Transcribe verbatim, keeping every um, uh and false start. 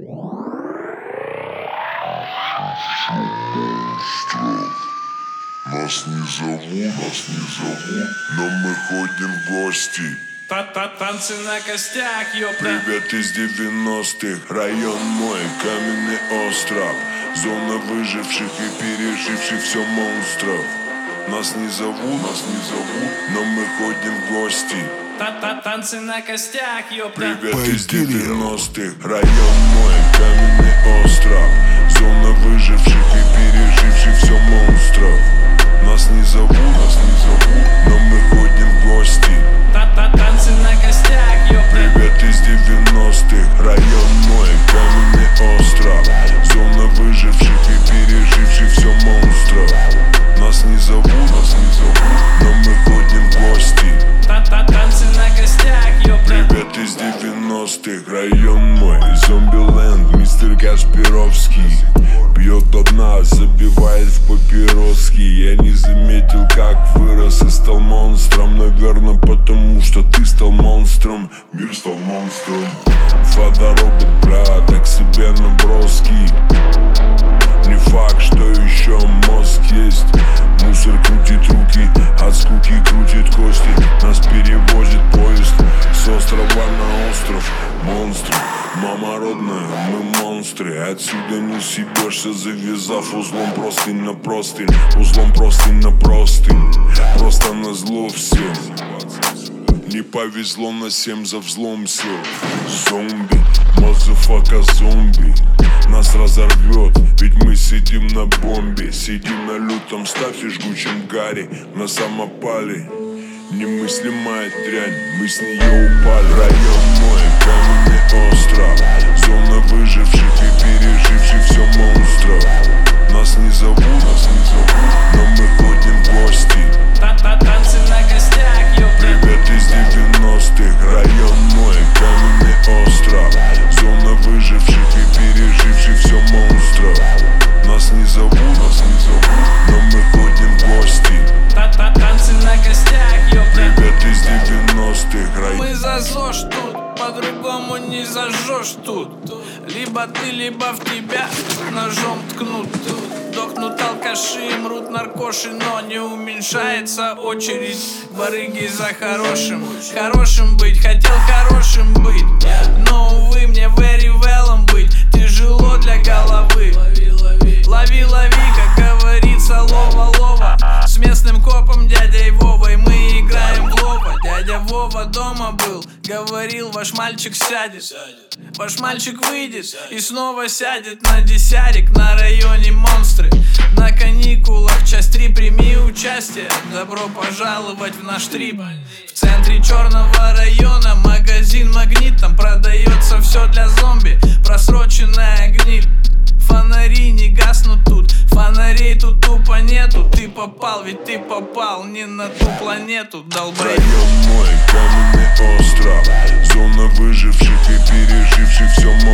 Нас не зовут, нас не зовут, но мы ходим в гости. Танцы на костях, ёпта. Привет из девяностых, район мой, каменный остров. Зона выживших и переживших все монстров. Нас не зовут, нас не зовут, но мы ходим в гости. Танцы на костях, ёпта. Привет из девяностых, район мой, каменный остров. Зона выживших и переживших все монстров. Нас не зовут, нас не зовут, но мы ходим в гости. Танцы на костях, ёпта. Привет из девяностых, район мой, каменный остров. Зона выживших и переживших все монстров. Нас не зовут, нас не зовут, но мы ходим в гости. Танцы на костях, ёпта. Привет из девяностых, район мой, зомби-ленд, мистер Кашпировский. Пьет до дна, забивает в папироски. Я не заметил, как вырос и стал монстром. Наверное, потому что ты стал монстром. Мир стал монстром. Фоторобот, брат, так себе наброски. Не факт, что еще мозг есть. Мусор крутит руки, от скуки крутит кости. Нас перевозит поезд с острова на остров. Монстры, мама родная, мы монстры. Отсюда не съебешься, завязав узлом простынь на простынь. Узлом простынь на простынь. Просто назло всем. Не повезло на семь, за взлом сел. Зомби, мазафака зомби. Нас разорвет, ведь мы сидим на бомбе. Сидим на лютом стафе, жгучем гаре. На самопале немыслимая дрянь, мы с нее упали. Район мой, каменный остров. Зона выживших и переживших все монстров. Нас не зовут, нас не зовут, но мы ходим в гости. Танцы на костях, ёпта. Привет из девяностых, район мой, каменный остров. Зона выживших и переживших все монстров. Нас не зовут, нас не зовут, но мы ходим в гости. Танцы на костях, ёпта. Привет из девяностых, район. Мы за ЗОЖ тут, по-другому не зажжешь тут. Либо ты, либо в тебя ножом ткнут. Дохнут алкаши, мрут наркоши, но не уменьшается очередь барыги за хорошим. Хорошим быть, хотел хорошим быть, но, увы, мне very well быть тяжело для головы. Лови, лови, как говорится, лова-лова. С местным копом дядей Вовой мы играем в лова. Дядя Вова дома был, говорил, ваш мальчик сядет. Ваш мальчик выйдет и снова сядет на десятик. На районе монстры, на каникулах, часть три, прими участие. Добро пожаловать в наш трип. В центре черного района магазин Магнит. Там продается все для зомби, просроченная гниль. Фонари не гаснут тут, фонарей тут тупо нету. Ты попал, ведь ты попал не на ту планету, долбай. Район мой, каменный остров. Зона выживших и переживших все монстров.